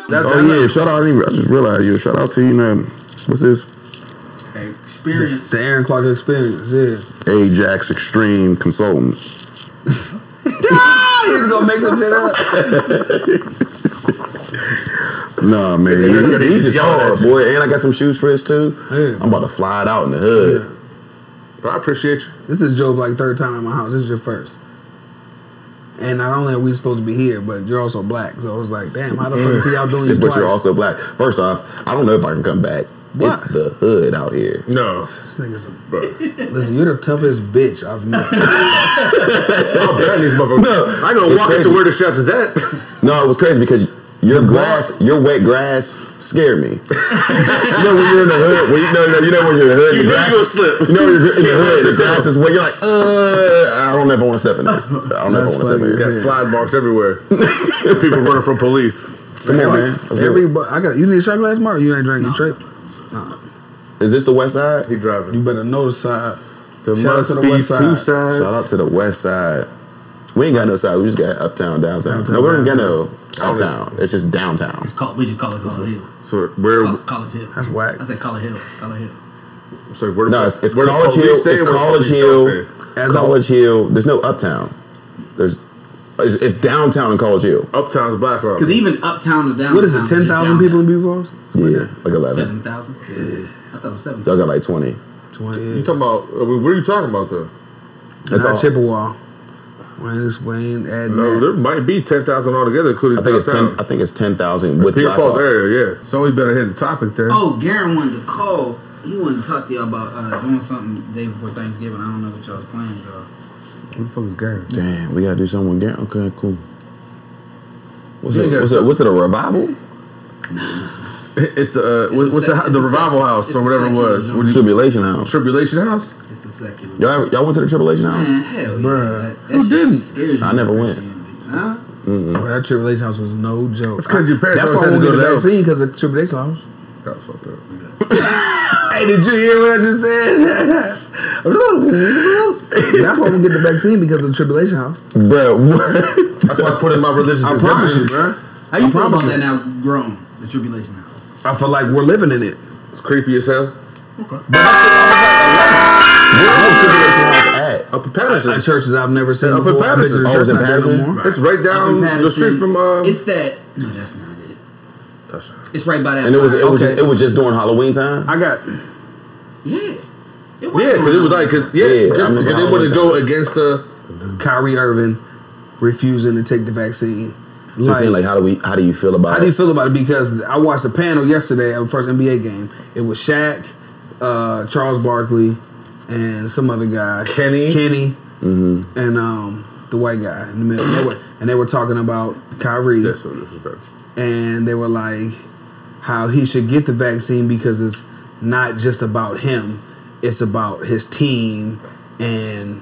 Shout out. I just realized, shout out to you, man. What's this? Experience. The Aaron Clark Experience, yeah. Ajax Extreme Consultant. He's gonna make some shit up. Nah, man. These is hard, boy. And I got some shoes for this, too. Yeah. I'm about to fly it out in the hood. Yeah. But I appreciate you. This is Joe's like third time in my house. This is your first. And not only are we supposed to be here, but you're also black. So I was like, damn, how the fuck is he out doing you But twice? you're also black. First off, I don't know if I can come back. What? It's the hood out here. No. This nigga's listen, you're the toughest bitch I've met. I'm bad these motherfuckers. No, I ain't gonna walk into where the chef is at. No, it was crazy because your wet grass scared me. You know when you're in the hood, when you know when you're in the hood, you the grass, gonna slip. You know when you're in the hood, the grass is wet. You're like, I don't ever want to step in this. I don't ever want to step in Got this. slide marks everywhere. People running from police. Come on, man. You need a shot glass, Mark? You ain't drinking straight? No. Is this the west side? He driving. You better know the side. There Shout out to the west side. Shout out to the west side. We ain't got no side. We just got uptown, downtown. No, we don't got no uptown. It's just downtown. We just call it College Hill. So where? College Hill. That's whack. I said College Hill. College Hill. So where? No, it's College Hill. It's College Hill. College Hill. There's no uptown. It's downtown in College Hill. Uptown's Black Rock. Because even uptown to downtown. What is it? 10,000 people in Beaver Falls? Yeah, like 11. 7,000. Yeah. I thought it was 7,000. Y'all got like 20. 20. You talking about? What are you talking about though? That's not Chippewa. Wayne, No, there might be 10,000 altogether, including. I think it's 10,000 with Beaver Black Falls Rock. area. Yeah, somebody better hit the topic there. Oh, Garen wanted to call. He wanted to talk to y'all about doing something the day before Thanksgiving. I don't know what y'all's plans are. What the fuck is Garen? Damn, we gotta do something with Garen. Okay, cool. What's it? A revival? It's the the revival house or whatever it was. Tribulation House. Tribulation House. It's a secular. Y'all went to the Tribulation House? Man, hell yeah. Bruh. Who didn't? Scares I never went. Huh? But that Tribulation House was no joke. It's because your parents That's why I always won't had to get go the to vaccine because of Tribulation House. That was fucked up. Hey, did you hear what I just said? That's why I'm gonna get the vaccine because of the Tribulation House. Bro, what? That's why I put in my religious I promise you, bro. How you feel about that now grown? The Tribulation House. I feel like we're living in it. It's creepy as hell. Okay. Where's Tribulation House at? Up in Patterson. Churches I've never seen Up in before. Patterson. Oh, it's in Patterson? It's right down the street from. It's that. No, that's not it. It's right by that. And it was just during Halloween time? I got. Yeah. Yeah, because it was like, because they wouldn't go against Kyrie Irving refusing to take the vaccine. So you're saying, like, how do you feel about it? How do you feel about it? Because I watched the panel yesterday at the first NBA game. It was Shaq, Charles Barkley, and some other guy. Kenny. And the white guy in the middle. And they were talking about Kyrie. That's what this is about. And they were like, how he should get the vaccine because it's not just about him. It's about his team and,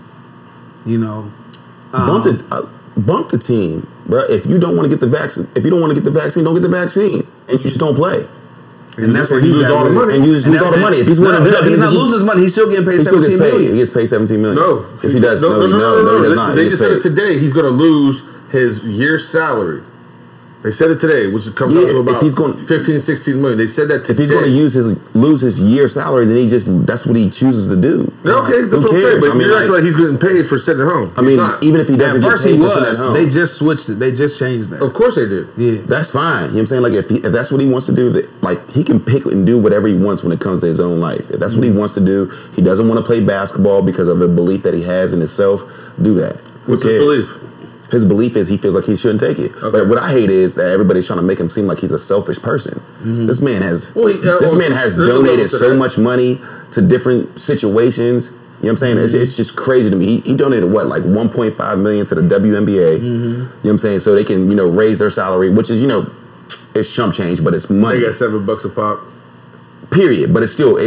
bump the team, bro. If you don't want to get the vaccine, don't get the vaccine, and you just don't play. And that's where he loses all the money. And you just lose all the money. If he's winning, he's not losing his money. He's still getting paid. He still gets paid. He gets paid $17 million. No, yes, he does. No, he does not. They just said it today. He's going to lose his year's salary. They said it today, which comes out to about 15, 16 million. They said that today. If he's going to lose his year's salary, then that's what he chooses to do. Okay, that's what I'm saying. But you're acting like he's getting paid for sitting at home. I mean, even if he doesn't get paid for sitting at home. They just switched it. They just changed that. Of course they did. Yeah. That's fine. You know what I'm saying? Like, if that's what he wants to do, he can pick and do whatever he wants when it comes to his own life. If that's what he wants to do, he doesn't want to play basketball because of a belief that he has in himself, do that. What's his belief? His belief is he feels like he shouldn't take it. Okay. But what I hate is that everybody's trying to make him seem like he's a selfish person. Mm-hmm. This man has donated so much money to different situations. You know what I'm saying? Mm-hmm. It's just crazy to me. He donated what, like $1.5 million to the WNBA. Mm-hmm. You know what I'm saying? So they can, raise their salary, which is, it's chump change, but it's money. They got $7 a pop. Period, but he's doing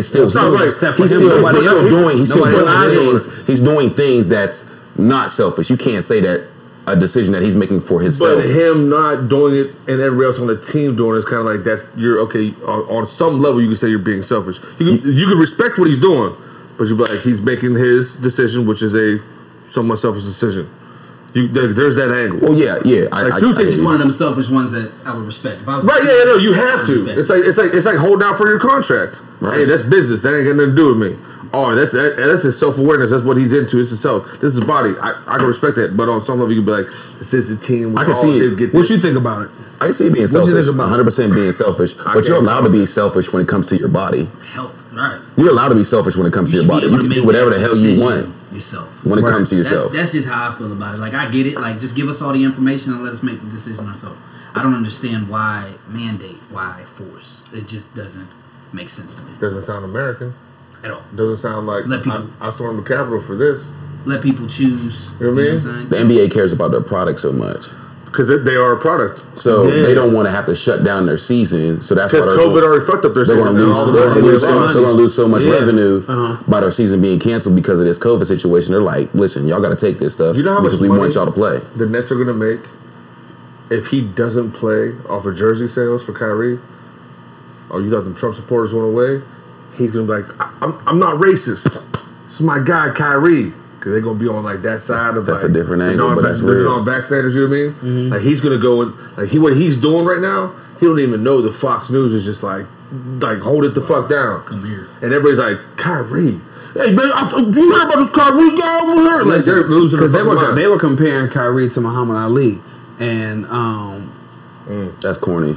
things that's not selfish. You can't say that a decision that he's making for himself. But him not doing it and everybody else on the team doing it is kind of like that. You're okay on some level. You can say you're being selfish. You can respect what he's doing, but you're like he's making his decision, which is a somewhat selfish decision. There's that angle. Oh yeah. It's one of them selfish ones that I would respect. If I was you have to. It's like holding out for your contract. Right. Hey, that's business. That ain't got nothing to do with me. Oh, that's his self-awareness. That's what he's into. It's his self. This is his body. I can respect that. But on some level, you can be like, this is a team. I can see it. What you think about it? I can see it being selfish. 100% being selfish. But you're allowed to be selfish when it comes to your body. Health, right? You're allowed to be selfish when it comes to your body. You can do whatever the hell you want yourself when it comes to yourself. That's just how I feel about it. Like, I get it. Like, just give us all the information and let us make the decision ourselves. I don't understand why mandate, why force. It just doesn't make sense to me. Doesn't sound American. At all. Doesn't sound like I stormed the Capitol for this. Let people choose. You know what I mean? I'm saying? The NBA cares about their product so much. Because they are a product. So they don't want to have to shut down their season. So that's why COVID already fucked up their season. They're going to lose so much revenue by their season being canceled because of this COVID situation. They're like, listen, y'all got to take this stuff because we want y'all to play. The Nets are going to make if he doesn't play off of jersey sales for Kyrie. Oh, you thought the Trump supporters went away? He's going to be like, I'm not racist. This is my guy, Kyrie. Because they're going to be on like that side of that's like, a different angle, but that's real. The non-vaccinators, you know what I mean? Mm-hmm. Like he's going to go and like what he's doing right now, he don't even know the Fox News is just like hold it the fuck down. Come here. And everybody's like, Kyrie. Hey man, do you hear about this Kyrie guy over here? Like they're losing because they were comparing Kyrie to Muhammad Ali, and that's corny.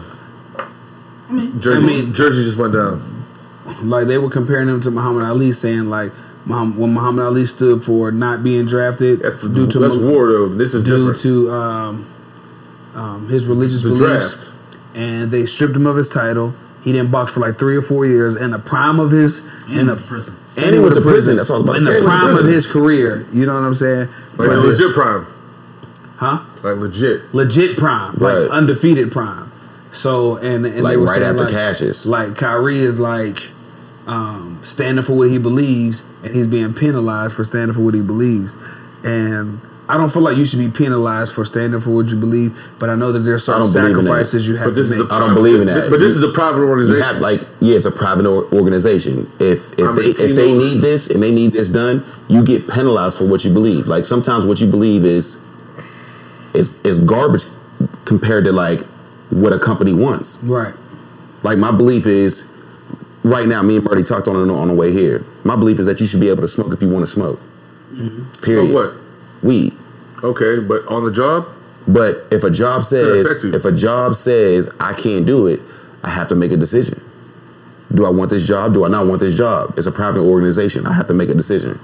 Jersey just went down. Like they were comparing him to Muhammad Ali, saying like when Muhammad Ali stood for not being drafted that's war though. This is due different. to his religious beliefs, and they stripped him of his title. He didn't box for like 3 or 4 years in the prime of his prison. And he went to prison. That's what I was about to say. In the prime of his career, you know what I'm saying? Like legit prime, huh? Like legit prime, right. Like undefeated prime. So and like they were right saying, after like, Cassius. Like Kyrie is like standing for what he believes, and he's being penalized for standing for what he believes. And I don't feel like you should be penalized for standing for what you believe, but I know that there's certain sacrifices you have to make. I don't believe in that. But this is a private organization. It's a private organization. If they need this and they need this done, you get penalized for what you believe. Like sometimes what you believe is garbage compared to like what a company wants. Right. Like my belief is, right now, me and Marty talked on the way here. My belief is that you should be able to smoke if you want to smoke. Mm-hmm. Period. Smoke what? Weed. Okay, but on the job? But if a job says I can't do it, I have to make a decision. Do I want this job? Do I not want this job? It's a private organization. I have to make a decision.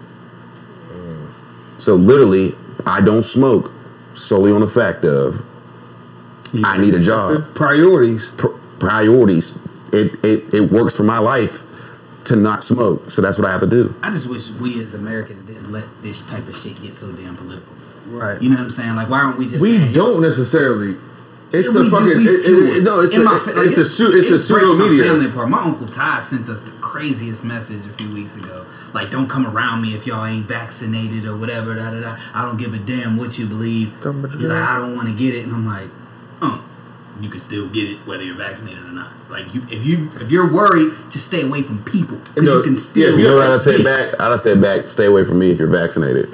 So literally, I don't smoke solely on the fact of I need a job. Priorities. Priorities. It works for my life to not smoke, so that's what I have to do. I just wish we as Americans didn't let this type of shit get so damn political. Right. You know what I'm saying? Like, why aren't we just? We don't necessarily. It's a fucking. It's a pseudo media. Family part. My Uncle Ty sent us the craziest message a few weeks ago. Like, don't come around me if y'all ain't vaccinated or whatever. Da da da. I don't give a damn what you believe. He's like, I don't want to get it, and I'm like, you can still get it whether you're vaccinated or not. Like, if you're worried, just stay away from people because you can still. You know what I said back? Stay away from me if you're vaccinated.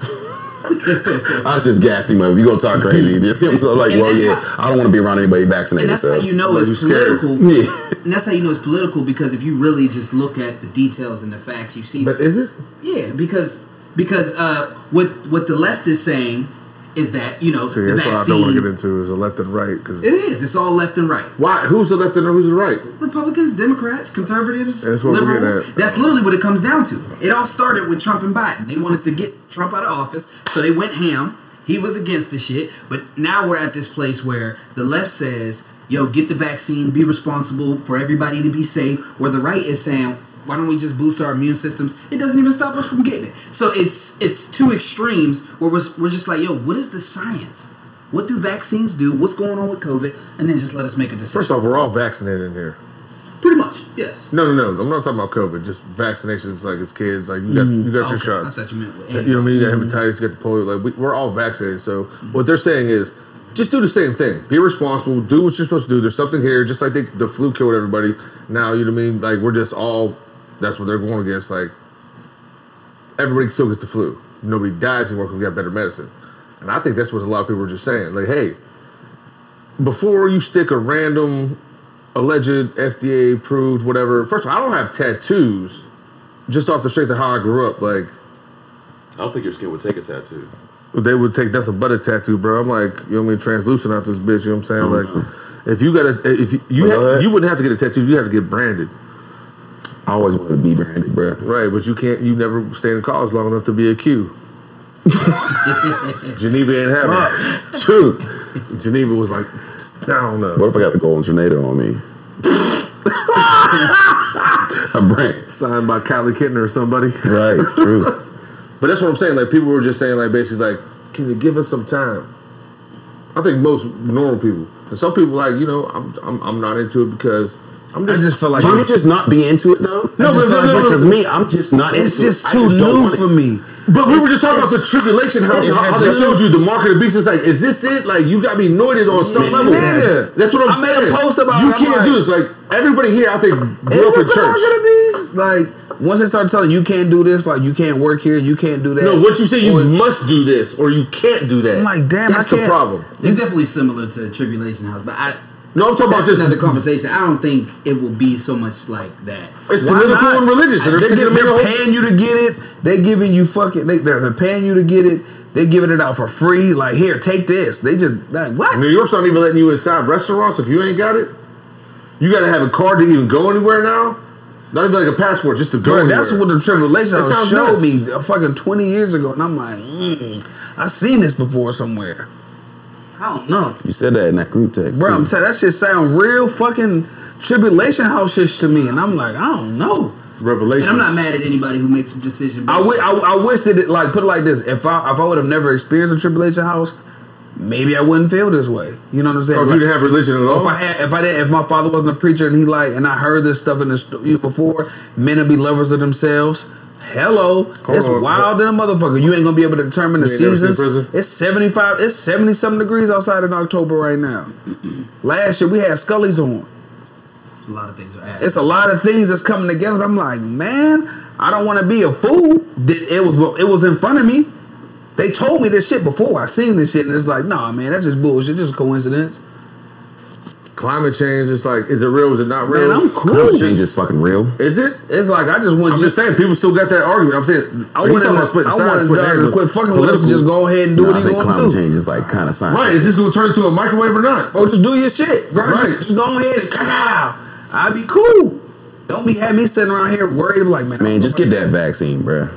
I just gassed him up. If you gonna talk crazy, just like, I don't want to be around anybody vaccinated. And that's how you know it's political. Yeah. And that's how you know it's political, because if you really just look at the details and the facts, you see. But is it? Yeah, because what the left is saying is that, the vaccine. That's what I don't want to get into is the left and right. Cause it is. It's all left and right. Why? Who's the left and who's the right? Republicans, Democrats, conservatives, that's what liberals. That's literally what it comes down to. It all started with Trump and Biden. They wanted to get Trump out of office, so they went ham. He was against the shit. But now we're at this place where the left says, yo, get the vaccine, be responsible for everybody to be safe, where the right is saying, why don't we just boost our immune systems? It doesn't even stop us from getting it. So it's two extremes where we're just like, yo, what is the science? What do vaccines do? What's going on with COVID? And then just let us make a decision. First off, we're all vaccinated in here. Pretty much, yes. No. I'm not talking about COVID. Just vaccinations, like as kids, like you got your shots. I thought you meant. You know what I mean? You got hepatitis, you got the polio. Like we're all vaccinated. So what they're saying is, just do the same thing. Be responsible. Do what you're supposed to do. There's something here, just like the flu killed everybody. Now, you know what I mean? Like we're just all. That's what they're going against. Like everybody still gets the flu. Nobody dies anymore because we got better medicine. And I think that's what a lot of people were just saying. Like, hey, before you stick a random, alleged FDA approved, whatever. First of all, I don't have tattoos just off the strength of how I grew up. Like, I don't think your skin would take a tattoo. they would take nothing but a tattoo, bro. I'm like, you know what I mean, translucent out this bitch, you know what I'm saying? Like, if you got you wouldn't have to get a tattoo, you have to get branded. I always wanted to be branded, bro. Right, but you never stayed in college long enough to be a Q. Geneva ain't having it. True. Geneva was like, I don't know. What if I got a golden tornado on me? A brand. Signed by Kylie Kintner or somebody. Right, true. But that's what I'm saying. Like, people were just saying, like, basically, like, can you give us some time? I think most normal people. And some people, like, you know, I'm not into it because I just feel like Can you just not be into it though? No, because me, I'm just not into it. it's just too new for me. But we were just talking about the tribulation house. How they showed you the mark of the beast. It's like, is this it? Like, you got me anointed on some level. Yeah. That's what I'm saying. I made a post about you it. can't do this. Like, everybody here, I think, grew up in Is this the mark church. of the beast? Like, once they start telling you can't do this, like, you can't work here, you can't do that. No, once you say you must do this or you can't do that, I'm like, damn, that's I can't. the problem. It's definitely similar to Tribulation House, but No, I'm talking about that's just another conversation. I don't think it will be so much like that. It's Why political not? and religious. And They're paying you to get it. They're giving you fucking. They're paying you to get it. They're giving it out for free. Like, here, take this. They just like what? New York's not even letting you inside restaurants if you ain't got it. You got to have a card to even go anywhere now. Not even like a passport, just to go anywhere. That's what the Tribulation That House sounds showed nuts. me fucking 20 years ago, and I'm like, I seen this before somewhere. I don't know, You said that in that group text. bro. too. I'm saying that shit sound real fucking Tribulation House shit to me, and I'm like, I don't know. Revelation. And I'm not mad at anybody who makes a decision. I wish that it, like, put it like this: if I would have never experienced a Tribulation House, maybe I wouldn't feel this way. You know what I'm saying? Or if you didn't have religion at all. If my father wasn't a preacher and and I heard this stuff in the before, men would be lovers of themselves. Hello, it's on. wild than a motherfucker. You ain't gonna be able to determine the You ain't never seen seasons. prison? It's 75. It's 70-something degrees outside in October right now. Last year we had Scully's on. A lot of things are added. It's a lot of things that's coming together. I'm like, man, I don't want to be a fool. It was in front of me. They told me this shit before. I seen this shit, and it's like, nah, man, that's just bullshit. Just coincidence. Climate change is like, is it real? Is it not real? Man, I'm cool. Climate change is fucking real. Is it? It's like I just want I'm you. just saying, people still got that argument. I'm saying, I want them to quit fucking with us and just go ahead and do No, what I he think gonna climate do. change is like kind of science. Right, is this going to turn into a microwave or not? Oh, just do your shit, bro. Right. Just go ahead and cut out. I'll be cool. Don't be having me sitting around here worried like, Man, just get that vaccine, bro.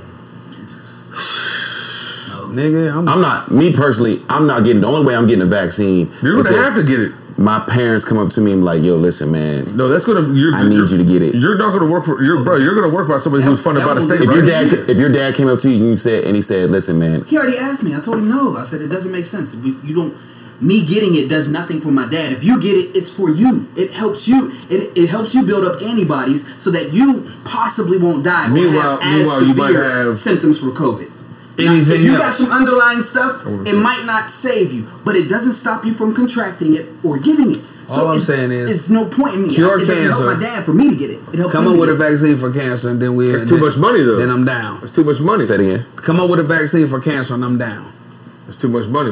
nigga. I'm not, me personally, I'm not getting, the only way I'm getting a vaccine You're is going to if have to get it. my parents come up to me and be like, yo, listen, man, No, that's going to. I need you to get it. You're not going to work for your bro. You're going to work by somebody who's funded by the state. If Right? your dad came up to you and he said, listen, man, He already asked me. I told him no. I said it doesn't make sense. You don't. Me getting it does nothing for my dad. If you get it, it's for you. It helps you. It helps you build up antibodies so that you possibly won't die or have as you might severe have symptoms for COVID. Now, Anything if you else? got some underlying stuff, it might not save you, but it doesn't stop you from contracting it or giving it. So All I'm saying is, it's no point in me. cure It doesn't help cancer. my dad for me to get it. It helps come him up to with a get it. vaccine for cancer, and then It's too much money, though. Then I'm down. It's too much money. say it again. Come up with a vaccine for cancer, and I'm down. It's too much money.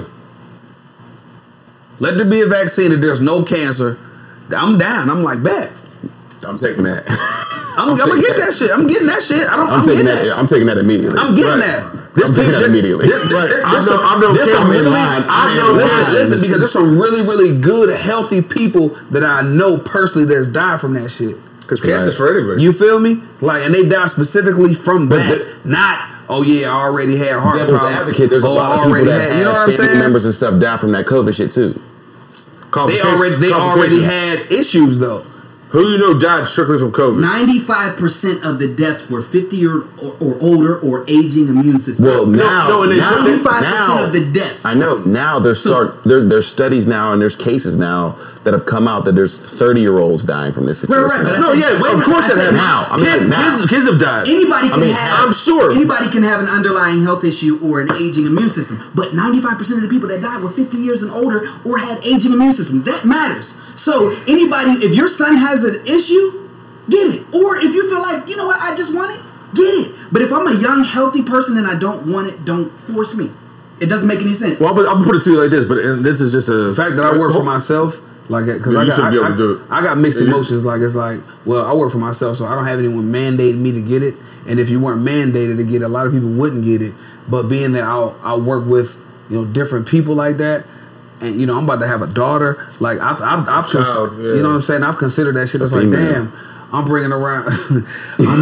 Let there be a vaccine that there's no cancer. I'm down. I'm like, bet. I'm taking that. I'm gonna get that shit. I'm getting that shit. I'm taking that. I'm taking that immediately. I'm getting Right. that. I'm taking that immediately. I'm in line. Listen, because there's some really, really good, healthy people that I know personally that's died from that shit. Because cancer's for everybody. You feel me? Like, and they die specifically from But that. Not, oh yeah, I already had heart Devil's problems. advocate. There's a lot of people that you know what have I'm family saying? members and stuff die from that COVID shit too. They already had issues though. Who you know died strictly from COVID? 95% of the deaths were 50 or older or aging immune system. Well, now 95% of the deaths. I know. Now there's studies now and there's cases now that have come out that there's 30-year-olds dying from this situation. Right, but now. I said- of course I that said happened. now. I mean, now. Kids have died. Anybody can I'm sure. Anybody can have an underlying health issue or an aging immune system, but 95% of the people that died were 50 years and older or had aging immune systems. That matters. So anybody, if your son has an issue, get it. Or if you feel like, you know what, I just want it, get it. But if I'm a young, healthy person and I don't want it, don't force me. It doesn't make any sense. Well, I'm gonna put it to you like this, but this is just The fact that I work for myself, like, because You should be able to do it. I got mixed emotions. Like, it's like, well, I work for myself, so I don't have anyone mandating me to get it. And if you weren't mandated to get it, a lot of people wouldn't get it. But being that I'll work with, you know, different people like that, and you know, I'm about to have a daughter. Like, I've Child, you know what I'm saying? I've considered that shit. It's like, damn. I'm bringing around. I'm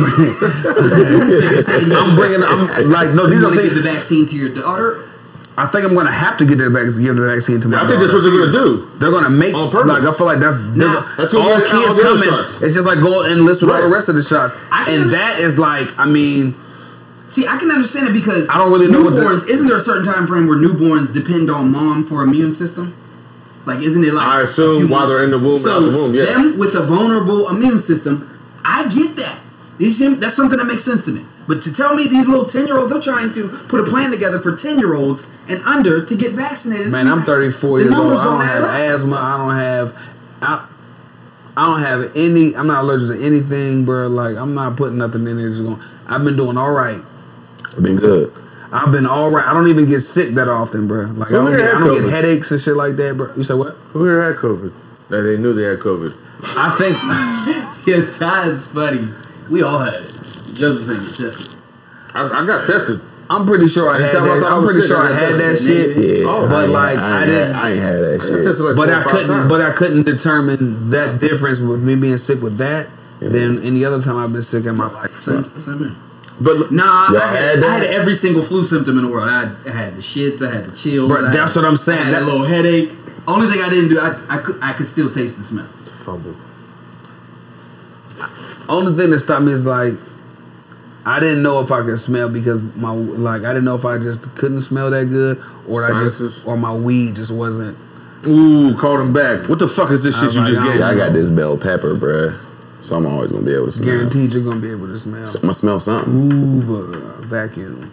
like, no, these you are want to things. give the vaccine to your daughter? I think I'm going to have to give the vaccine to my daughter. I think that's what they're going to do. They're going to make, on purpose. like, I feel like that's That's all what kids all the other coming. shots. It's just like go and list with all the rest of the shots. And that is like, I mean, see, I can understand it because I don't really know what newborns. Isn't there a certain time frame where newborns depend on mom for immune system? Like, isn't it like I assume while they're in the womb, so out the womb, yeah. them with a vulnerable immune system, I get that. That's something that makes sense to me. But to tell me these little 10-year-olds are trying to put a plan together for 10-year-olds and under to get vaccinated. man, I'm 34 The years old. numbers I don't don't have add up. asthma. I don't have any. I'm not allergic to anything, bro. Like, I'm not putting nothing in there. Just going. I've been doing all right. I've been good. I've been all right. I don't even get sick that often, bro. Like, I don't get headaches and shit like that, bro. You said what? Who here had COVID? That they knew they had COVID. I think. Yeah, Ty is funny. We all had it. Joe just ain't get tested. I got tested. I'm pretty sure I had Anytime I that. thought I I'm was pretty sick, sure I I got had that tested. shit. Yeah, But like, I didn't. I ain't had that I tested shit. like But 4 I or 5 couldn't. times. But I couldn't determine that difference with me being sick with that than any other time I've been sick in my life. Same here. But Nah, Y'all I had had that? every single flu symptom in the world. I had the shits, I had the chills. Bro, that's what I'm saying. I had That- a little headache. Only thing I didn't do, I could still taste the smell. fumble. Only thing that stopped me is like, I didn't know if I could smell because I didn't know if I just couldn't smell that good or Sinuses? or my weed just wasn't. Ooh, called him back. What the fuck is this shit you just like, gave? See, I got this bell pepper, bruh. So I'm always gonna be able to smell. Guaranteed you're gonna be able to smell. I'm gonna smell something. Hoover vacuum.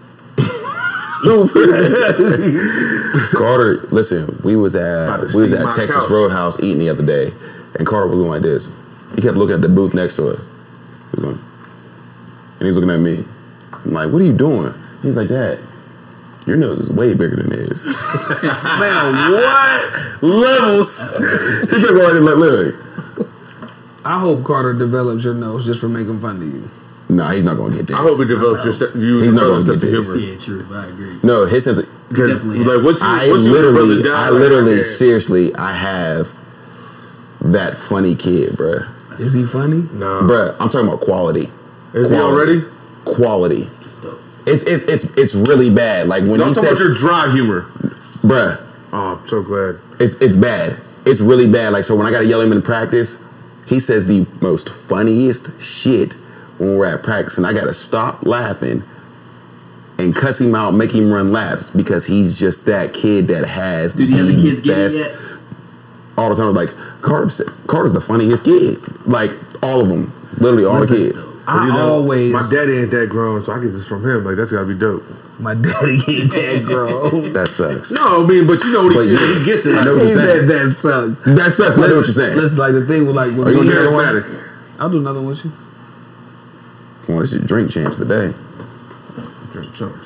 Carter, listen, we was About at to steam my Texas couch. Roadhouse eating the other day, and Carter was going like this. He kept looking at the booth next to us. He was going, and he's looking at me. I'm like, what are you doing? He's like, Dad, your nose is way bigger than his. Man, what? Levels. He kept going like literally. I hope Carter develops your nose just for making fun of you. Nah, he's not gonna get this. I hope he develops your He's not gonna sense get of this. humor. Yeah, true. I agree. No, his sense of Definitely. Like, once you, I once you let your brother die, literally, like, seriously, I have that funny kid, bruh. Is he funny? Nah. Bruh, I'm talking about quality. Is he already? Quality. It's dope. It's really bad. Like when Don't he talk about says, your dry humor. bruh, Oh, I'm so glad. it's bad. It's really bad. Like, so when I gotta yell him in practice, he says the most funniest shit when we're at practice, and I gotta stop laughing and cuss him out, make him run laps because he's just that kid that has Do the other kids get best. it yet? All the time, like Carter's the funniest kid. Like all of them, literally all the kids. I You know, always. My daddy ain't that grown, so I get this from him. Like, that's gotta be dope. My daddy ain't that grown. That sucks. No, I mean, but you know what But he, yeah, he gets it. I know what He you're saying. said that sucks. That sucks. But I know what you're saying. Listen, like the thing with like. Are you gonna do another one? charismatic. I'll do another one with you. Come on, this is drink champs today. Drink chunks.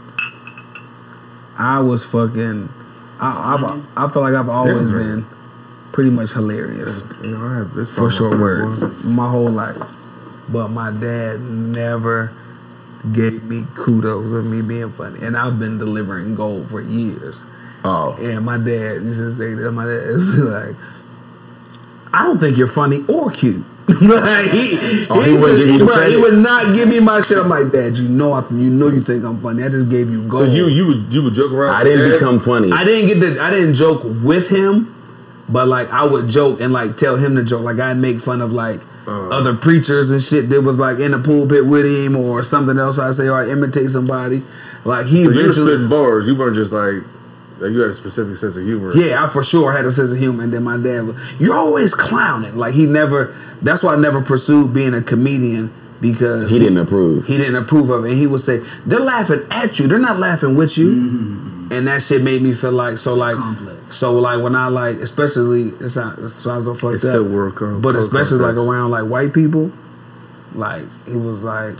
I was fucking. I feel like I've always Yeah, been pretty much hilarious You know, I have this for short third words one. my whole life, but my dad never gave me kudos of me being funny, and I've been delivering gold for years. Oh, And my dad used to say that. My dad would be like, "I don't think you're funny or cute." Like, he wouldn't give you the bruh, credit? He would not give me my shit. I'm like, Dad, you know you think I'm funny. I just gave you So gold. you would joke around. I with didn't dad? become funny. I didn't joke with him, but like I would joke and like tell him to joke. Like I'd make fun of like other preachers and shit that was like in the pulpit with him or something else. I say, or I imitate somebody. Like he So you were eventually. spitting bars. You weren't just like you had a specific sense of humor. Yeah, I for sure had a sense of humor. And then my dad was, you're always clowning. Like he never, that's why I never pursued being a comedian because He didn't approve. He didn't approve of it. And he would say, they're laughing at you. They're not laughing with you. And that shit made me feel like, Complex. so like when I like, especially, it sounds so fucked It's up. still work on But close especially like context. around like white people, like it was like,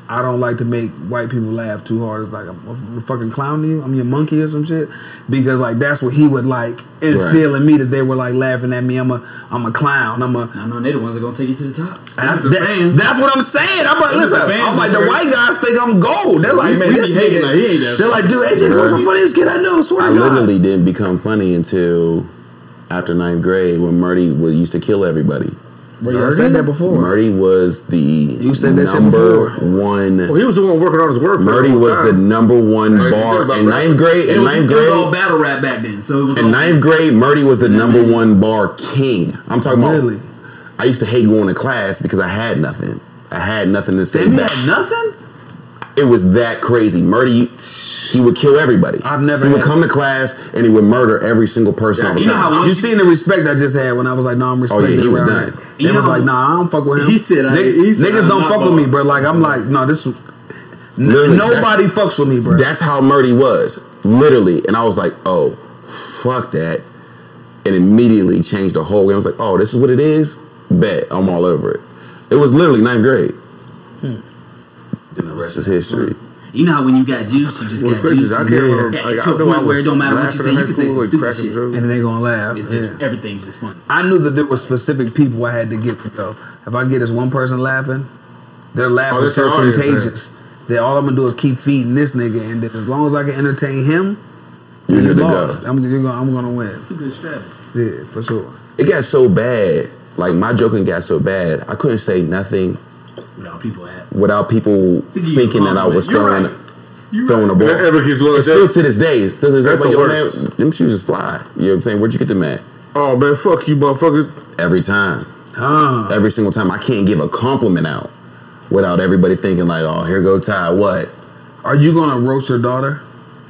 I don't like to make white people laugh too hard. It's like I'm a fucking clown to you. I'm your monkey or some shit. Because like that's what he would like instill in me, that they were like laughing at me. I'm a clown. I know they're the ones that gonna take you to the top. That's what I'm saying. I'm like, listen. I'm like, the white guys think I'm gold. They're like, man, this nigga. They're like, dude, AJ was the funniest kid I know. Swear to God. I literally didn't become funny until after 9th grade when Murdy used to kill everybody. Bro, you said that before. Murdy was the number one. Well, he was the one working on his work. Murdy was the number one bar in 9th grade. It was all battle rap back then. So it was in 9th grade, Murdy was the number one bar king. I'm talking about. I used to hate going to class because I had nothing. I had nothing to say back. Had nothing? It was that crazy. Murdy, he would kill everybody. He would come to class and he would murder every single person on the class. You seen the respect I just had when I was like, no, I'm respecting. Oh yeah, he was done. He was like, nah, I don't fuck with him. He said, niggas don't fuck with me, bro. Like, I'm like, no, this. Nobody fucks with me, bro. That's how Murdy was, literally. And I was like, oh, fuck that. And immediately changed the whole game. I was like, oh, this is what it is? Bet. I'm all over it. It was literally 9th grade. Then the rest is history. You know how when you got juice, you just got juice. I can't remember. To a point where it don't matter what you say. You can say some stupid shit. And they gonna laugh. It's just, everything's just funny. I knew that there were specific people I had to get to go. If I get this one person laughing, their laugh is so contagious that all I'm gonna do is keep feeding this nigga, and then as long as I can entertain him, you're good to go. I'm gonna win. It's a good strategy. Yeah, for sure. It got so bad. Like my joking got so bad, I couldn't say nothing without people thinking that I was throwing a ball. It's still to this day. It's still to this day. Man, them shoes is fly. You know what I'm saying? Where'd you get them at? Oh man, fuck you, motherfucker. Every time. Every single time. I can't give a compliment out without everybody thinking like, oh, here go Ty. What? Are you gonna roast your daughter?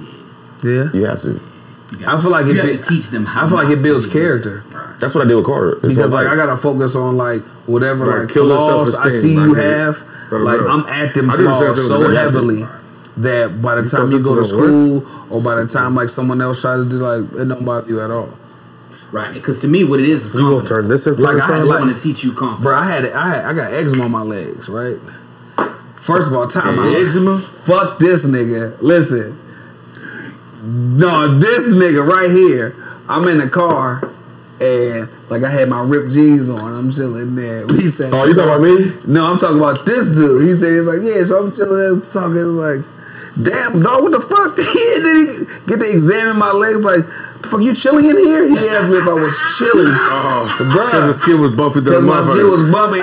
Yeah. You have to. I feel like you have to teach them how. I feel like it builds character. That's what I did with Carter. Because like I gotta focus on like whatever like flaws I see you have. Like I'm at them flaws so heavily that by the time you go to school or by the time like someone else tries to do like it don't bother you at all. Right, because to me what it is confidence. You gonna turn this in like I just want to teach you confidence. Bro, I got eczema on my legs, right? First of all, time out. Eczema? Fuck this nigga. Listen. No, this nigga right here. I'm in the car and like I had my ripped jeans on. I'm chilling there. He said, "Oh, you talking about me?" No, I'm talking about this dude. He said, "He's like, yeah." So I'm chilling there talking like, "Damn, dog, what the fuck?" And then he get to examine my legs like, "The fuck, you chilling in here?" He asked me if I was chilling. Because the skin was bumpy. Because my skin was bumpy.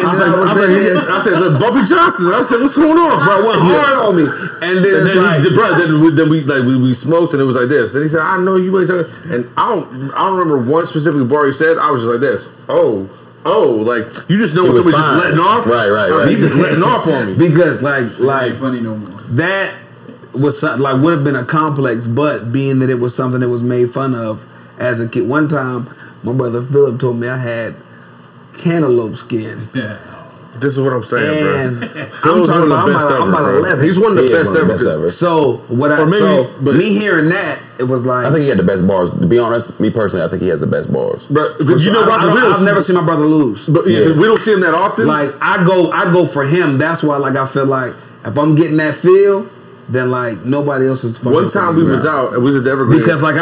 I said, "Look, Bumpy Johnson." I said, "What's going on?" Bro, went hard on me. And then we smoked and it was like this. And he said, "I know you ain't talking." And I don't remember one specific bar he said. I was just like this. Oh, like you just know when somebody's just letting off. Right. He's just letting off on me because like ain't funny no more. That was something like would have been a complex, but being that it was something that was made fun of as a kid. One time, my brother Philip told me I had cantaloupe skin. Yeah. This is what I'm saying, and bro. I'm about 11. He's one of the best ever. So me hearing that, it was like I think he had the best bars. To be honest, me personally, I think he has the best bars. But you know, I've never seen my brother lose. But we don't see him that often. Like I go for him. That's why like I feel like if I'm getting that feel, then like nobody else is. One time we was out and we was at Evergreen because like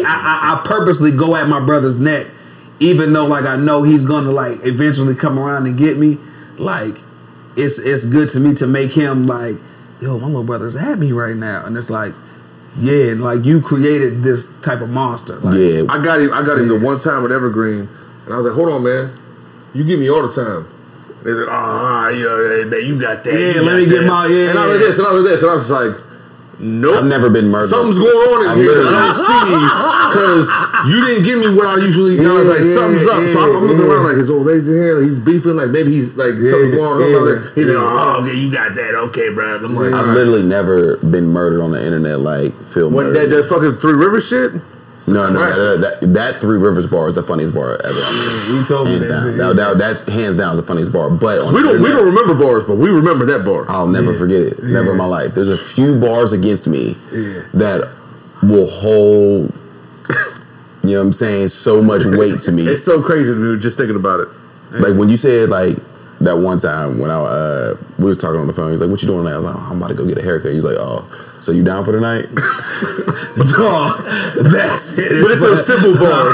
I purposely go at my brother's neck, even though like I know he's gonna like eventually come around and get me. Like it's good to me to make him like, yo, my little brother's at me right now, and it's like, yeah, like you created this type of monster. Like, yeah, I got him the one time at Evergreen, and I was like, hold on, man, you give me all the time. They said, man, you got that. Yeah, let me get my And I was this, and I was just like, nope. I've never been murdered. Something's going on in here that I don't see because you didn't give me what I usually. I was like, something's up. So I'm looking around like his old lady's in here. He's beefing like maybe he's like something's going on. He's like, oh, okay, you got that, okay, bro. I'm like, I've literally never been murdered on the internet like Phil murdered. That fucking Three Rivers shit. No, that Three Rivers bar is the funniest bar ever. You told me that hands down is the funniest bar. But we don't remember bars, but we remember that bar. I'll never forget it. Never in my life. There's a few bars against me that will hold. You know what I'm saying? So much weight to me. It's so crazy to me just thinking about it. Like when you said like that one time when we was talking on the phone. He's like, "What you doing tonight?" I was like, "I'm about to go get a haircut." He's like, "Oh, so you down for the night?" Dog, that shit is But it's so simple, bars.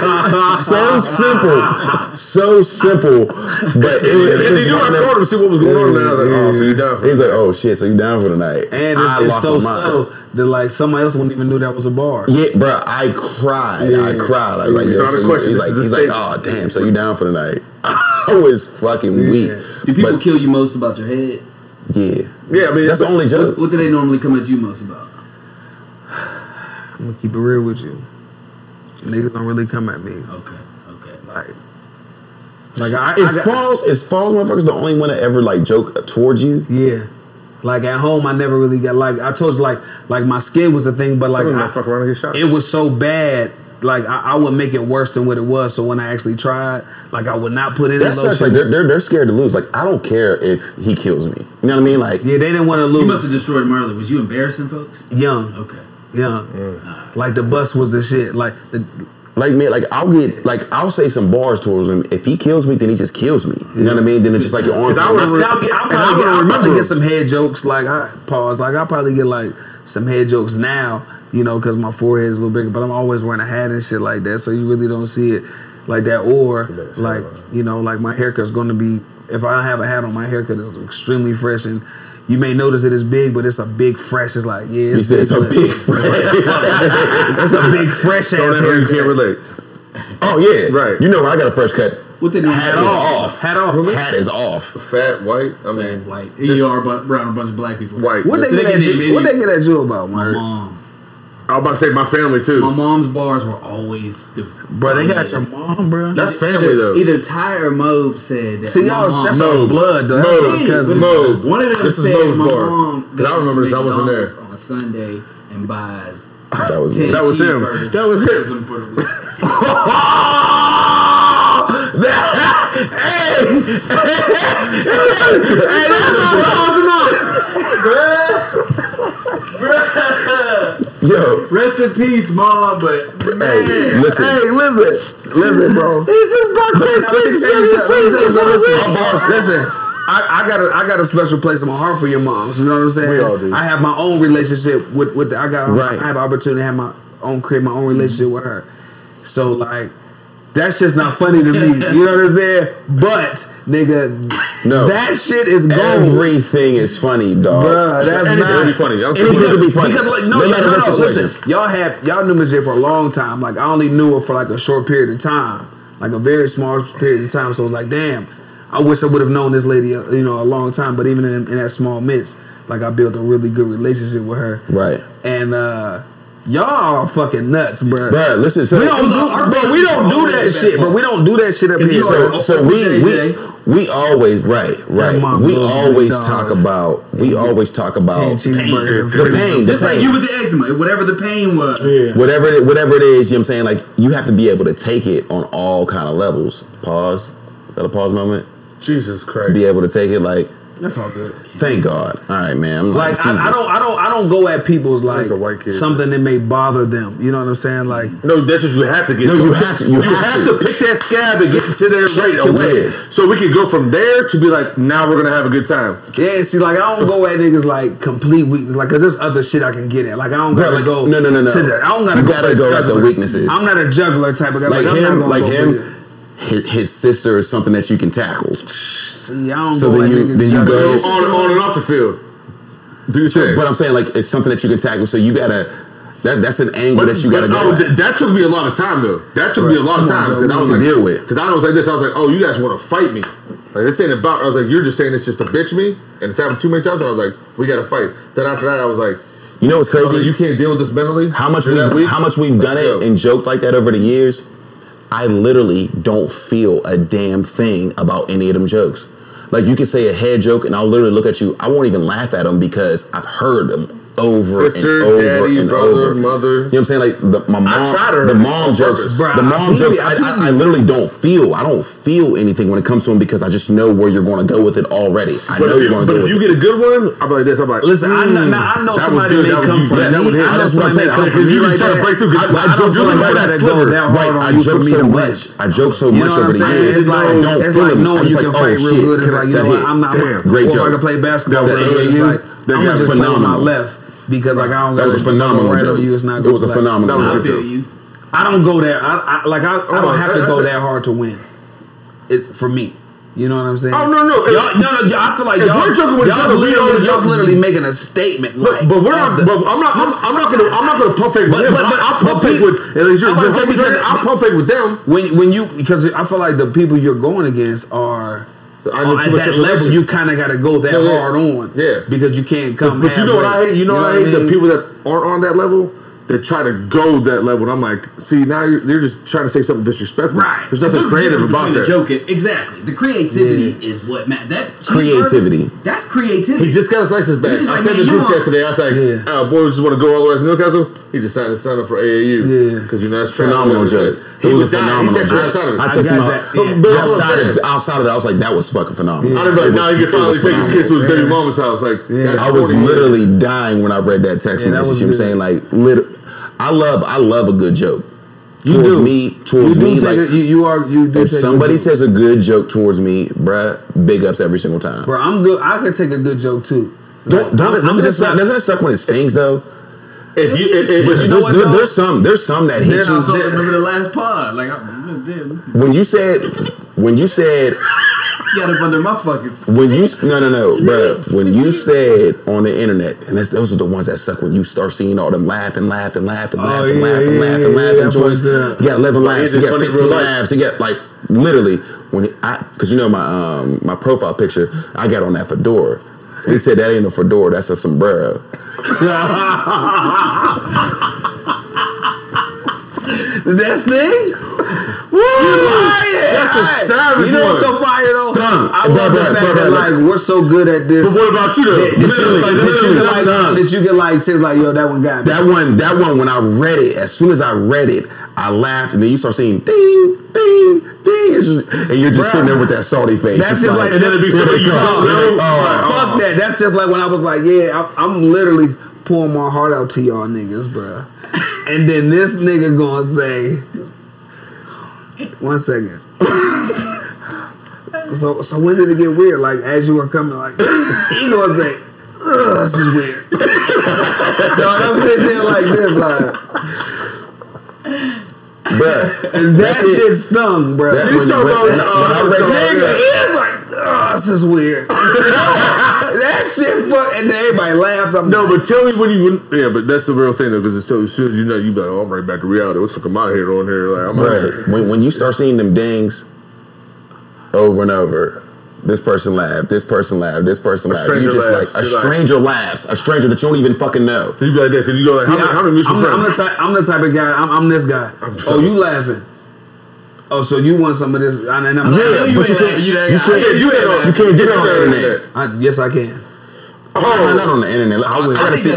so simple. But And I called him to see what was going on, and I was like, "Oh, so you down for?" He's like, "Oh shit, so you down for the night?" And it's so subtle that like somebody else wouldn't even knew that was a bar. Yeah, bro, I cried. Yeah. I cried. Like, It's not a question. He's This is a like, statement. "Oh, damn, so you down for the night?" I was fucking weak. Do people But, kill you most about your head? Yeah. Yeah, I mean, That's the only joke. What do they normally come at you most about? I'm gonna keep it real with you. Niggas don't really come at me. Okay. Like Is Falls motherfuckers the only one that ever like joke towards you? Yeah. Like at home, I never really got like I told you like my skin was a thing, but like Someone might fuck around and get shot. it was so bad. Like I would make it worse than what it was. So when I actually tried, like I would not put in That's such like lotion. they're scared to lose. Like I don't care if he kills me. You know what I mean? Like Yeah, they didn't want to You must have lose. destroyed him early. Was you embarrassing folks? Young, Okay. like the bus was the shit. Like man, like I'll say some bars towards him. If he kills me, then he just kills me. You know what I mean? Then it's just like your arms. I would- I'll probably get some head jokes. Like I I'll probably get like some head jokes now. You know, because my forehead is a little bigger, but I'm always wearing a hat and shit like that, so you really don't see it like that. Or like, you know, like my haircut's going to be, if I have a hat on, my haircut is extremely fresh, and you may notice it is big, but it's a big fresh. It's like, yeah, You said it's a big fresh. it's a big fresh Don't ass ever, you haircut. can't relate. Oh yeah, Right. You know when I got a fresh cut, What they normally hat do? is off. Hat off. Hat is off. Fat, white, I mean, White. You are around a bunch of black people. white. What they They get at can you? name What any- they get at you about, My man? mom. I was about to say my family too. My mom's bars were always the. Bro, they got your mom, bro. That's family though. Either Ty or Mobe said that. See, my y'all, mom, that's Mobe. all blood, though. That's Mobe. y'all's cousin. Mobe. One of them This is said Mobe's my bar. mom 'Cause I remember this, I wasn't there. McDonald's on a Sunday and buys That was 10 me. That was him. cheeseburgers. That was him. For the- Yo, Rest in peace, mom. But hey, listen. Listen, bro. Listen, I got a special place in my heart for your moms. You know what I'm saying? We all do. I have my own relationship with the, Right. I have an opportunity to have my own create my own relationship with her. So like, that's just not funny to me. You know what I'm saying? But nigga, No. that shit is gold. Everything is funny, dog. Bruh, that's Anything not is funny. I don't care Anything what- could be funny. Because like No matter what situation. listen, y'all knew Miss J for a long time. Like I only knew her for like a short period of time, like a very small period of time. So it's like, damn, I wish I would have known this lady, a long time. But even in that small midst, like I built a really good relationship with her. Right. And y'all are fucking nuts, bro. Bruh, listen, so We don't do that shit, bro. We don't do that shit up here. So we always right. mom We loves always McDonald's. talk about 10 cheeseburgers and the pain, just like you with the eczema, whatever the pain was. whatever it is, you know what I'm saying? Like you have to be able to take it on all kind of levels. Pause. Is that a pause moment? Jesus Christ. Be able to take it like That's all good. thank God. All right, man. I'm Like Jesus. I don't go at people's like a white kid. something that may bother them. You know what I'm saying? Like No, that's what you have to get. No, to. you have to- you have to. pick that scab and get to there right away. Yeah. So we can go from there to be like, now we're gonna have a good time. yeah, see, like I don't go at niggas like complete weakness, like, cause there's other shit I can get at. Like I don't Bro, gotta like, go. no. To the, I don't gotta You go. gotta for go at the juggler. weaknesses. I'm not a juggler type of guy. like I'm him, not like gonna go for him. His sister is something that you can tackle. See, I don't So go then at you- niggas then you juggler. go- On and off the field. Do you say? But I'm saying like it's something that you can tackle. So you gotta. That's an angle that you gotta go. at. that took me a lot of time though. That took me a lot of Come on, time Joe, because I was to like, deal with. Because I was like this. I was like, oh, you guys want to fight me? Like this ain't about. I was like, you're just saying it's just to bitch me, and it's happened too many times. And I was like, we gotta fight. Then after that, I was like, You know what's I was crazy? like, you can't deal with this mentally. How much You're that weak? we've done Let's it go. and joked like that over the years. I literally don't feel a damn thing about any of them jokes. Like you can say a head joke and I'll literally look at you. I won't even laugh at them because I've heard them over Sister, and over daddy, and brother, over. mother. You know what I'm saying? Like my mom, tried to the hurt mom on jokes, purpose. Bruh, the mom I jokes. feel you. I literally don't feel. I don't feel anything when it comes to them because I just know where you're going to go with it already. I know you're going to go with it. But if you get a good one, I'm like this. I'm like, listen, I know somebody may come from me. I know somebody may come from me right there. I joke so much that sliver. Right, I joke so much. I joke so much over the years. It's like, I don't feel it. knowing you can fight real good. It's like, you know what, I'm not great joke. Or I can play basketball. It's like, I'm going to just play with my left because like I don't that was a phenomenal joke. It was a phenomenal joke. I feel you. I don't go there. I don't have to go that hard to win. For me. You know what I'm saying? Oh no! I feel like y'all literally making a statement. But we're not. But I'm not gonna pump fake with them. I'll pump fake with. I'll pump fake with them. Because I feel like the people you're going against are. At that level, you kind of got to go that hard on. Yeah. Because you can't come. But you know what I hate? You know what I hate? The people that aren't on that level. That try to go that level, and I'm like, see, now you're just trying to say something disrespectful. Right. There's nothing creative about that. Joking. Exactly. The creativity is what matters. That creativity. That's creativity. He just got his license back. I said in the group chat today. I was like, boys just want to go all the way to Newcastle. He decided to sign up for AAU. Yeah. Because that's phenomenal joke. It was a phenomenal joke. I took him outside of that. I was like, that was fucking phenomenal. I didn't know. Now he can finally take his kids to his baby mama's house. Like, I was literally dying when I read that text message. You know what I'm saying? Like, I love a good joke. Towards me. Like, you do. If somebody says a good joke towards me, bruh, big ups every single time. Bro, I'm good. I can take a good joke too. Doesn't it suck when it stings though? But you know what, there's some that hit you. I remember the last pod. Like, when you said. Got up under my fucking. Bro. When you said on the internet, and those are the ones that suck when you start seeing all them laughing joints. You got 11 laughs, you got 15 laughs, you got like literally because you know my profile picture, I got on that fedora. He said that ain't a fedora, that's a sombrero. That thing? Woo! That's a savage. You know what's so fire though? Stung. I love the fact that like we're so good at this. But what about you though? That you can like say like, yo, that one got me. That one when I read it, as soon as I read it, I laughed, and then you start seeing ding, ding, ding, and you're just sitting there with that salty face. That's just like, and then it be so fuck that. That's just like when I was like, I'm literally pouring my heart out to y'all niggas, bro. And then this nigga gonna say, 1 second. So when did it get weird? Like as you were coming, like he gonna say, this is weird. Dog, I'm sitting there like this, like, bruh. And that shit stung, bruh. He's like, this is weird. That shit, and then everybody laughed. But tell me when you but that's the real thing though, because as soon as you know, you be like, I'm right back to reality. What's fucking out here on here? Like, I'm out here. When you start seeing them dings over and over, this person laughed, this person laughed, this person laughed. You just laughs. Like a stranger laughs, a stranger that you don't even fucking know. So you be like this, and you go like, how many mutual friends? I'm the type of guy. I'm this guy. Oh, you laughing? Oh, so you want some of this? And I'm but you can't get it on the internet. Yes, I can. Oh, not on the internet. I gotta see.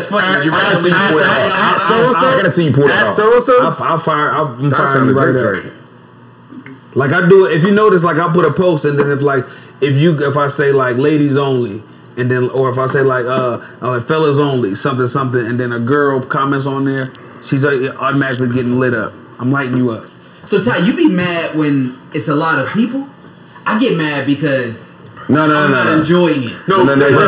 I gotta see you pull it off. I'm firing you right there. Like I do it. If you notice, like I put a post, and then if I say like ladies only, and then or if I say like fellas only, something, and then a girl comments on there, she's automatically getting lit up. I'm lighting you up. So Ty, you be mad when it's a lot of people? I get mad because I'm not enjoying it. I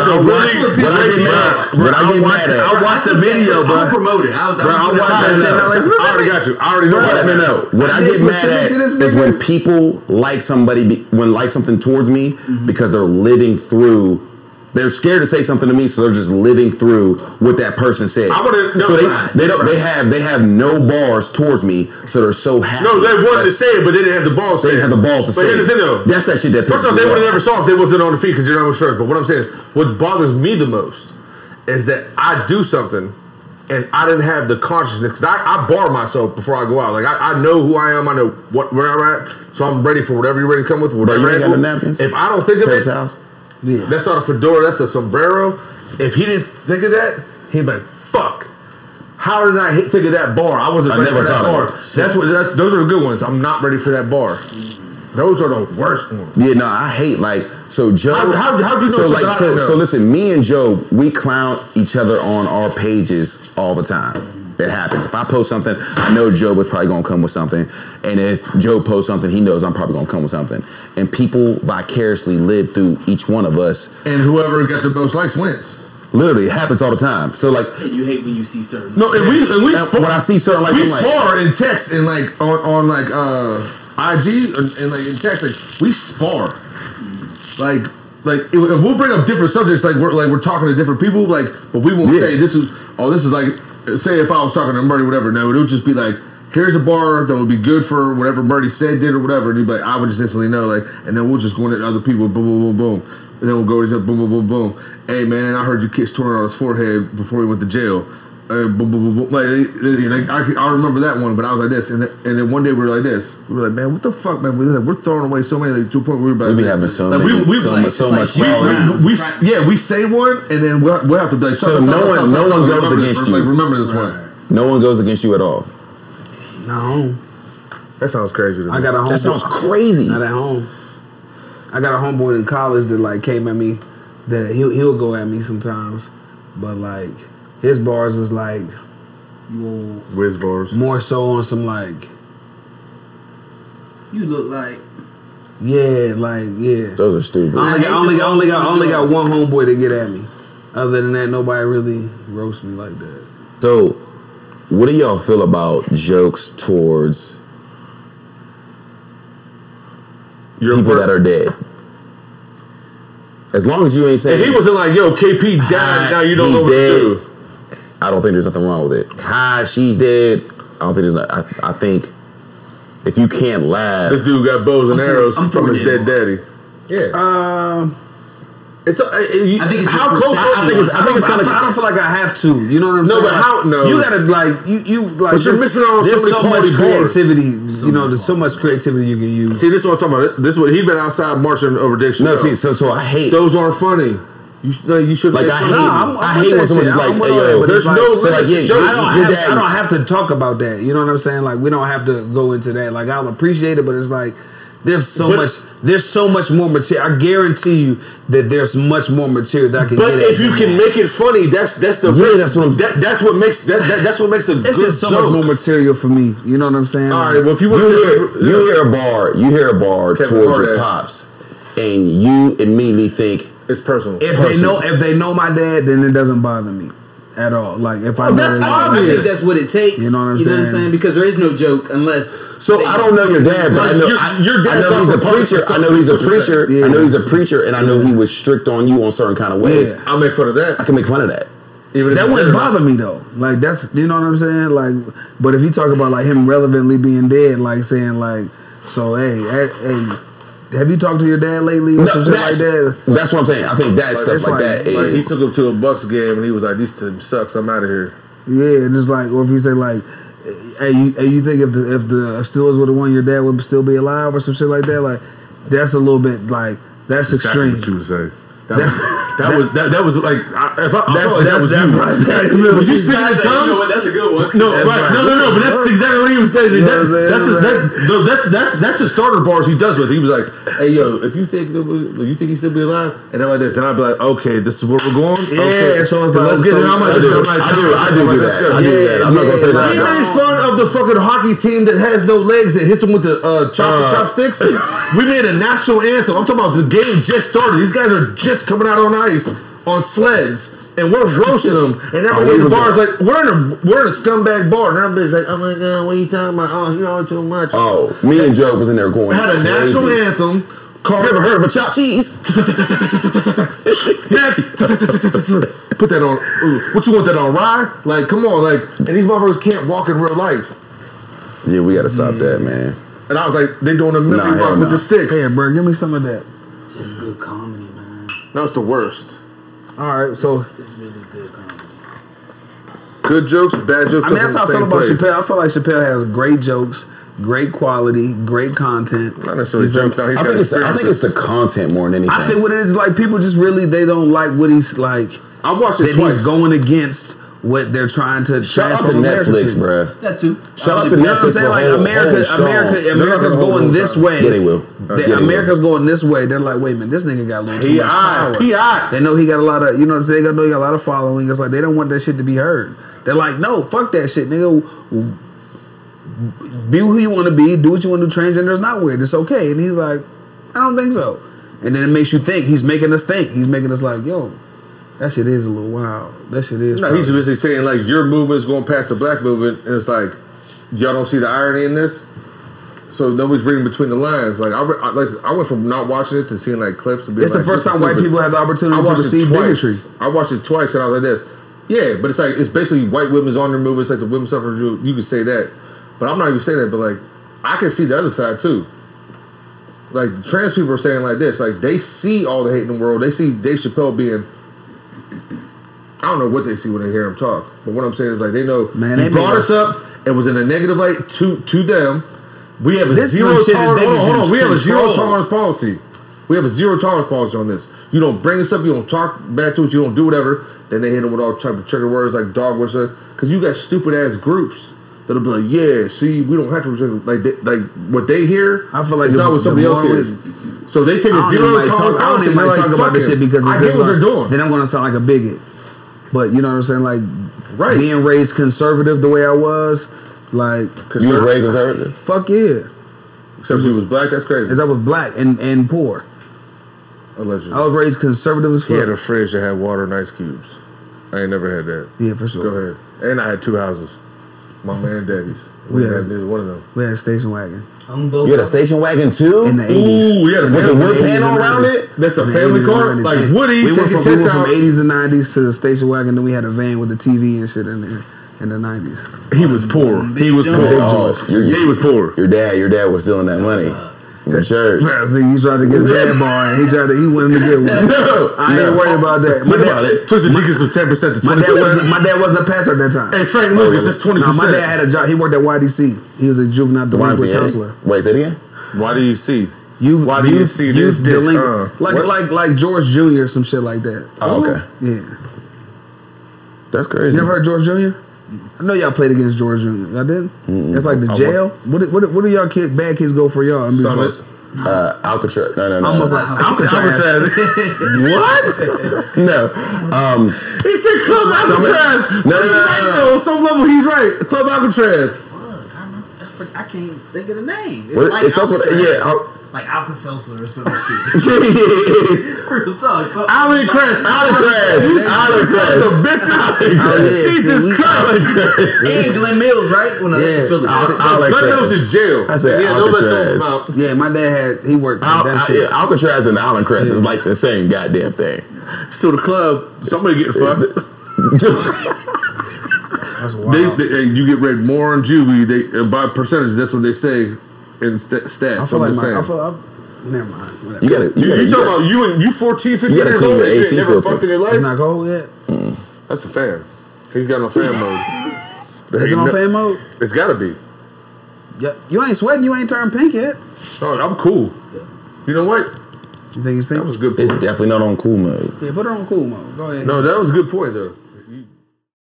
watched the video, bro. I'll promote it. I already got you. I already know. Let me know. What I get mad at is when people like somebody, when like something towards me because they're living through. They're scared to say something to me, so they're just living through what that person said. They have no bars towards me, so they're so happy. No, they wanted to say it, but they didn't have the balls. They didn't have the balls to say it. That's that shit that. First off, they would have never saw if they wasn't on the feet because you're not much first. But what I'm saying, what bothers me the most is that I do something and I didn't have the consciousness because I bar myself before I go out. Like I know who I am, I know where I'm at, so I'm ready for whatever you're ready to come with. Whatever. You got the napkins? If I don't think of it. Yeah. That's not a fedora, that's a sombrero. If he didn't think of that, he'd be like, fuck. How did I think of that bar? I wasn't ready for that bar. Those are the good ones. I'm not ready for that bar. Those are the worst ones. Yeah, no, I hate so Joe. How'd you know? So listen, me and Joe, we clown each other on our pages all the time. It happens. If I post something, I know Joe was probably gonna come with something, and if Joe posts something, he knows I'm probably gonna come with something. And people vicariously live through each one of us. And whoever gets the most likes wins. Literally, it happens all the time. So And you hate when you see certain. No, and when I see certain we spar in text and on IG and in text we spar. We'll bring up different subjects we're talking to different people but we won't say this is say if I was talking to Murdy whatever, no, it would just be here's a bar that would be good for whatever Murdy said, did or whatever, and he'd be I would just instantly know and then we'll just go into other people, boom, boom, boom, boom, and then we'll go to each other, boom, boom, boom, boom. Hey man, I heard you kiss torn on his forehead before he went to jail. Boom, boom, boom, boom. I remember that one, but I was like this, and then one day we were like this. We were like, man, what the fuck, man? We're throwing away so many to a point where we be having so much. We say one, and then we'll have to be like. So no one goes against you. Remember this one. No one goes against you at all. No. That sounds crazy to me. I got a homeboy. That sounds crazy. Not at home. I got a homeboy in college that came at me. That he'll go at me sometimes, but his bars is whiz bars. More so on some You look like. Yeah. Those are stupid. I only got one homeboy to get at me. Other than that, nobody really roasts me like that. So, what do y'all feel about jokes towards people that are dead? As long as you ain't saying... If he wasn't yo, KP died, now you don't know what to do. I don't think there's nothing wrong with it. Hi, she's dead. I don't think there's not... I think if you can't laugh... This dude got bows and arrows from his dead daddy. Yeah. It's. I think it's how close. I think it's kind of. I don't feel like I have to. You know what I'm saying? No, but how? No. You gotta you. But you're missing out on so much creativity. There's so much creativity you can use. See, this is what I'm talking about. This is what he'd been outside marching over Dick. No, see, so I hate those aren't funny. You should I hate when someone's just hey yo, there's no I don't have to talk about that. You know what I'm saying? We don't have to go into that. I'll appreciate it, but it's there's so much more material. I guarantee you that there's much more material that I can get at. But if you can make it funny, that's what makes a good It's just so much more material for me. You know what I'm saying? All right, well if you hear a bar towards your pops, and you immediately think it's personal. If they know my dad, then it doesn't bother me at all. If I that's obvious. I think that's what it takes. You know what I'm saying? Because there is no joke unless. So I don't know your dad, but I know he's a preacher. I know he's a preacher. Yeah. I know he's a preacher, and I know he was strict on you on certain kind of ways. Yeah. I'll make fun of that. I can make fun of that. Even that wouldn't bother me though. That's you know what I'm saying. But if you talk about him relevantly being dead, saying so hey. Have you talked to your dad lately or something like that? That's what I'm saying. I think that stuff that is... he took him to a Bucks game and he was like, "This team sucks. I'm out of here." Yeah, and it's or if you say hey, you think if the Steelers would have won, your dad would still be alive or some shit like that? That's a little bit that's extreme. What you would say. That was you. Was you speaking in tongues? That's a good one. No, right. No. But that's exactly what he was saying. That's the starter bars he does with. He was like, "Hey, yo, if you think he still be alive," and then like this, and I'd be like, "Okay, this is where we're going." Yeah, okay. so let's get it. I do that. I'm not gonna say that. He made fun of the fucking hockey team that has no legs that hits them with the chopsticks. We made a national anthem. I'm talking about the game just started. These guys are just coming out on ice on sleds, and we're roasting them. And everybody in the bar is we're in a scumbag bar, and everybody's like, "Oh my god, what are you talking about? Oh, you're all too much." Oh, me and Joe was in there going. We had a national anthem. Never heard of a chopped cheese? Next, put that on. What you want that on rye? Come on, and these motherfuckers can't walk in real life. Yeah, we gotta stop that, man. And I was like, they doing a million walk with the sticks. Hey, bro, give me some of that. It's just good comedy, man. No, it's the worst. All right, so it's really good comedy. Good jokes, bad jokes. That's how I feel about Chappelle. I feel like Chappelle has great jokes, great quality, great content. Not necessarily jokes. I think it's the content more than anything. I think what it is people just really they don't like what he's like. I watched it twice. He's going against what they're trying to Shout out to transform America Netflix, to. bruh. That too. Shout out to You know what I'm Netflix saying? for Like America's hold going this time. way. Yeah, they will. America's going this way. They're like, wait a minute, this nigga got a little too much power. P.I. They know he got a lot of, you know what I'm saying? They know he got a lot of following. It's like they don't want that shit to be heard. They're like, no, fuck that shit, nigga. Be who you want to be. Do what you want to do. Transgender's not weird. It's okay. And he's like, I don't think so. And then it makes you think. He's making us think. He's making us like, yo, that shit is a little wild. That shit is. No, he's basically saying like your movement's going past the black movement, and it's like y'all don't see the irony in this. So nobody's reading between the lines. Like I went from not watching it to seeing like clips. And being It's like, the first time white people have the opportunity to receive bigotry. I watched it twice, and I was like this. Yeah, but it's like it's basically white women's honor movement. It's like the women's suffrage. You could say that, but I'm not even saying that. But like I can see the other side too. Like the trans people are saying like this. Like they see all the hate in the world. They see Dave Chappelle being. I don't know what they see when they hear him talk, but what I'm saying is like they know he brought us up and was in a negative light to them. We have a zero tolerance. Hold on. We have a zero tolerance policy. We have a zero tolerance policy on this. You don't bring us up. You don't talk back to us. You don't do whatever. Then they hit them with all type of trigger words like dog whistle. Because you got stupid ass groups that'll be like, yeah, see, we don't have to like what they hear. I feel like it's not what somebody else hears. So they take a zero tolerance policy. I don't even like talk about this shit because I get what they're doing. Then I'm gonna sound like a bigot. But you know what I'm saying? Like right. Being raised conservative the way I was, like you was raised conservative? Fuck yeah. Except you was black, that's crazy. Because I was black and poor. Allegedly. I was raised conservative as fuck. He had a fridge that had water and ice cubes. I ain't never had that. Yeah, for sure. Go ahead. And I had 2 houses. Mama and daddy's. We had neither one of them. We had a station wagon. You had a station wagon too? In the 80s. Ooh, we had a with the wood panel around it? That's a family car? Like Woody. We went from 80s to 90s to the station wagon, then we had a van with the TV and shit in there in the 90s. He was poor. He was poor. He was poor. Your dad was stealing that money from the church. See, he tried to get his dad bar and he wanted to get one. I ain't worried about that. Think about it. Took the deacons from 10% to 20%. My dad wasn't a pastor at that time. Hey, Frank Lucas is 20%. No, my dad had a job. He worked at YDC. He was a juvenile delinquent counselor. Wait, say it again? Why do you see? Why do you see this delinquent? Like George Jr. or some shit like that. Oh, okay. Yeah. That's crazy. You never heard George Jr.? I know y'all played against George Jr. Y'all did? It's like the jail. What do y'all bad kids go for y'all? Summit. Alcatraz. No. Almost like Alcatraz. What? No. He said Club Alcatraz. No. On some level, he's right. Club Alcatraz. I can't think of the name. It's like like Alka-Seltzer or some shit. Real talk. So, Allen Crest. Jesus Christ. And Glen Mills, right? When I left Philly. Glen Mills is jail. I said Alcatraz. Yeah, my dad he worked that shit. Alcatraz and Allen Crest is like the same goddamn thing. Still the club. Somebody getting fucked. That's wild. You get read more on juvie. By percentage, that's what they say in stats. I feel like never mind. Whatever. You talking about you 14, 15 years old and you never fucked in your life? It's not cold yet? That's a fan. He's got no fan mode. Is it on fan mode? It's gotta be. Yeah, you ain't sweating, you ain't turned pink yet. Oh, I'm cool. You know what? You think it's pink? That was a good point. It's definitely not on cool mode. Yeah, put it on cool mode. Go ahead. No, that was a good point though.